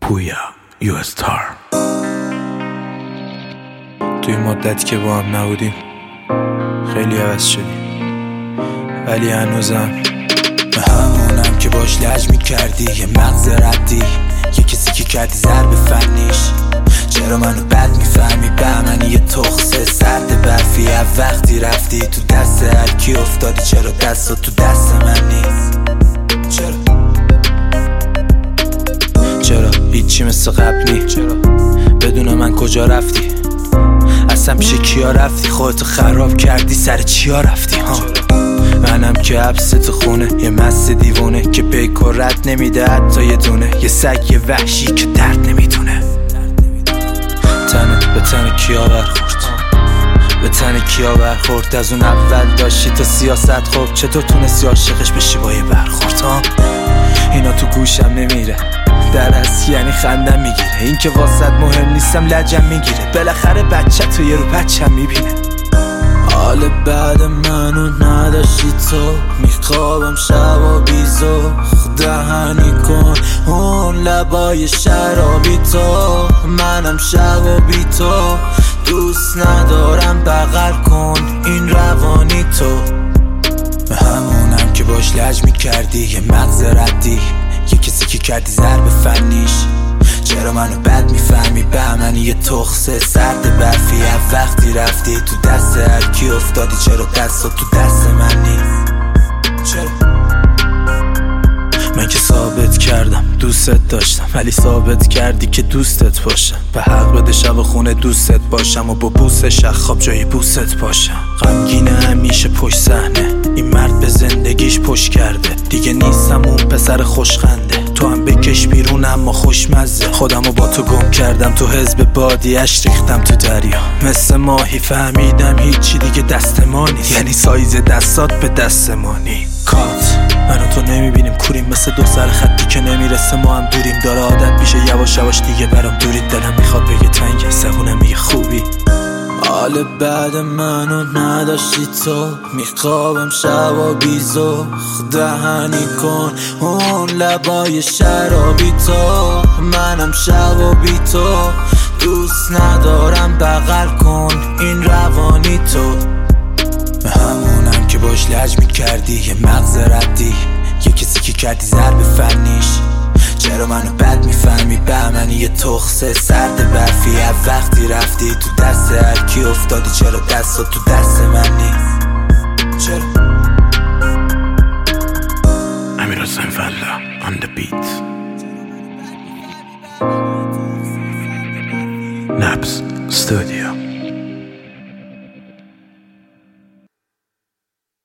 پویا یو استار. توی مدت که با هم نبودیم خیلی عوض شدیم، ولی هنوزم به همونم که باش لج میکردی. یه مغز ردی، یه کسی که کردی ضرب فنیش. چرا منو بد میفهمی؟ بهمنی یه تخصه سرد برفی. وقتی رفتی تو دست هرکی افتادی، چرا دستات تو دست من نیست؟ چرا هیچی مثل قبل نی؟ چرا بدون من کجا رفتی؟ اصلا پیش کیا رفتی؟ خودتو خراب کردی، سر چیا رفتی؟ منم که حبس تو خونه، یه مست دیوونه که پیک و رد نمیده حتی یه دونه. یه سگ یه وحشی که درد نمیدونه. تنه به تن کیا برخورد؟ به تن کیا برخورد؟ از اون اول داشتی تا سیاست. خب چطور تونستی عاشقش بشی با یه برخورد؟ اینا تو گوشم نمیره، در اصل یعنی خندم میگیره. این که واسط مهم نیستم لجم میگیره. بالاخره بچه تو یه رو بچم میبینه. حال بعد منو نداشتی تو، میخوابم شبا بیزو. دهنی کن اون لبای شرابی تو، منم شبا بی تو. دوست ندارم بغل کن این روانی تو. به همونم که باش لج میکردی، یه مغز ردی، یه کسی که کردی ضرب فنیش. چرا منو بد میفهمی؟ بهمنی یه تخصه سرد برفی. وقتی رفتی تو دست هرکی افتادی، چرا دستات تو دست من نیست؟ چرا؟ من که ثابت کردم دوستت داشتم، ولی ثابت کردی که دوستت باشم. به حق بده شب خونه دوستت باشم و با بوس شخاب جای بوست باشم. غمگینه همیشه پشت صحنه، این مرد به زندگیش پشت کرده. دیگه نیستم اون پسر خوشخنده، تو هم بکش بیرون اما خوشمزه. خودمو با تو گم کردم تو حزب بادی، اش ریختم تو دریا مثل ماهی. فهمیدم هیچی دیگه دست ما نیست، یعنی سایز دستات به دست ما نیست. کات منو تو نمیبینیم کوریم، مثل دو سر خطی که نمیرسه ما هم دوریم. داره عادت میشه یواش یواش دیگه برام دورید. دلم میخواد بگه تنگه، زبونم میگه خوبی. حال بعد منو نداشتی تو، میخوابم شبا بیزو. دهنی کن اون لبای شرابی تو، منم شبا بی تو. دوست ندارم بغل کن این روانی تو. به همونم که باش لج میکردی، یه مغز ردی، یه کسی که کردی ضرب فنیش. چرا منو بد میفهمی؟ بهمنی یه تخصه سرد برفی. وقتی رفتی تو دست هرکی افتادی، چرا دستات تو دست من نیست؟ چرا؟ امیر حسین فلا on the beat. Naps Studio.